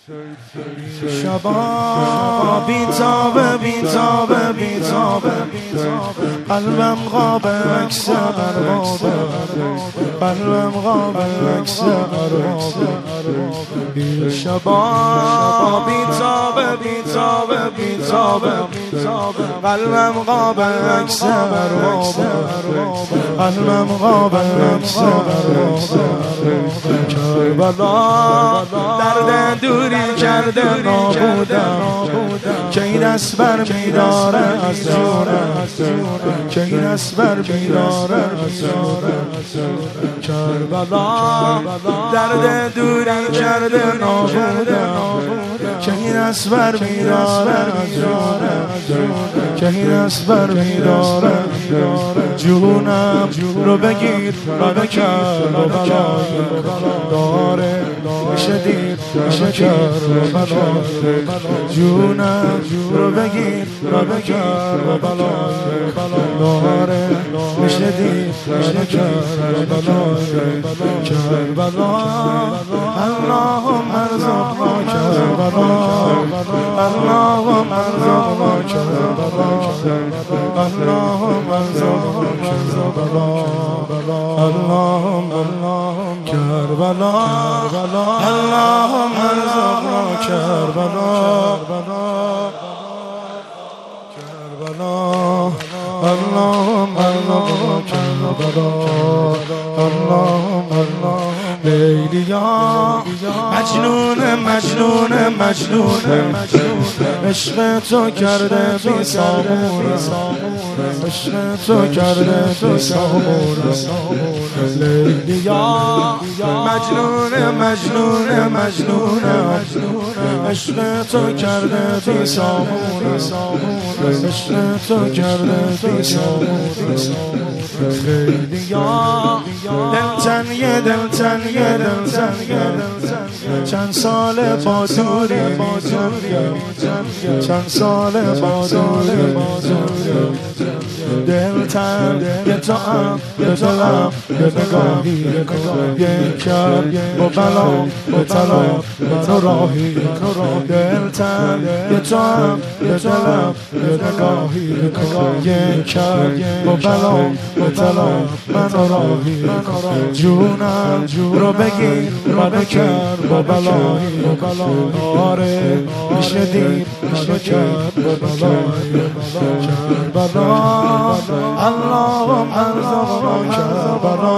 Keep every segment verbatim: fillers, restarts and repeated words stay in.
شبا بیتابه بیتابه بیتابه قلبم قاب عکس اربابه قلبم قاب عکس اربابه شبا بیتابه بیتابه بیتابه قلبم قاب عکس اربابه قلبم قاب عکس اربابه کربلا درد دوری کرده نابودم که این اسبر بیداره از جونم که این اسبر بیداره از جونم کربلا درد دوری کرده نابودم که این اسبر بیداره از جونم که این اسبر بیداره جونم رو بگیر رو بکر و بلای داره شدید شکر و بلای جونم رو بگیر رو بکر و بلای داره شدید شکر و بلای کربلا اللهم ارزقنا کربلا اللهم ارزقنا کربلا اللهم ارزقنا کربلا اللهم اللهم کربلا اللهم ارزقنا کربلا کربلا اللهم ارزقنا کربلا اللهم اللهم لیلیا مجنون مجنون مجنون عشق تو کرده بی صابون عشق تو کرده بی صابون لیلیا مجنون مجنون مجنون عشق تو کرده بی صابون عشق تو کرده بی صابون لیلیا دلتنیه دلتنیه دلتنیه چند سال بازوری چند سال بازوری دلتن یه تو هم یه تو هم یه نگاهی یه کر با بلا با طلا منو راهی دلتن یه تو هم یه دلم یه نگاهی یه کر با بلا با طلا منو راهی جونم رو بگیر منو کر با بلای آره میشه دید منو کر با بلای کربلا اللهم ارزقنا کربلا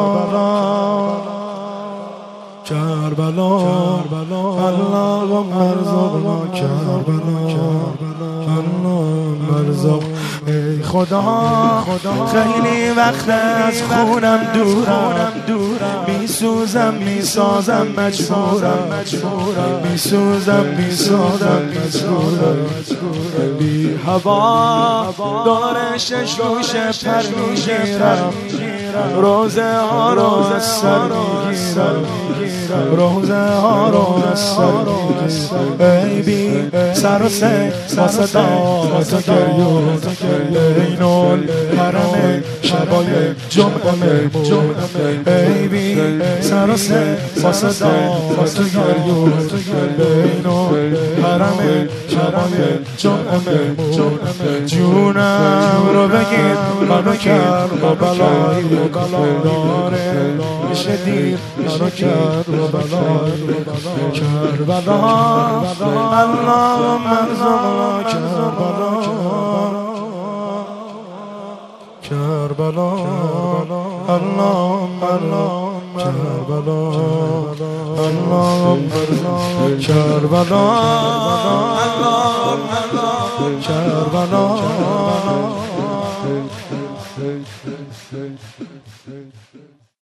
کربلا اللهم ارزقنا کربلا اللهم ارزق ای خدا خیلی وقت از خونم دورم میسوزم میسازم مجبورم میسوزم میسازم مجبورم بی هوا داره ششوش پر میگیرم روزه ها رو از سر میگیرم روزه ها رو از سر میگیرم ای بی سر و سه واسه دامت گریون اینون حرم شبای جمعه ای بی سر و سه واسه دامت گریون اینون حرم شبای جمعه جونم رو بگیر منو کر با بلای داره میشه دیر منو کر با بلای کربلا اللهم ارزقنا کربلا کربلا اللهم اللهم کربلا اللهم ارزقنا کربلا اللهم کربلا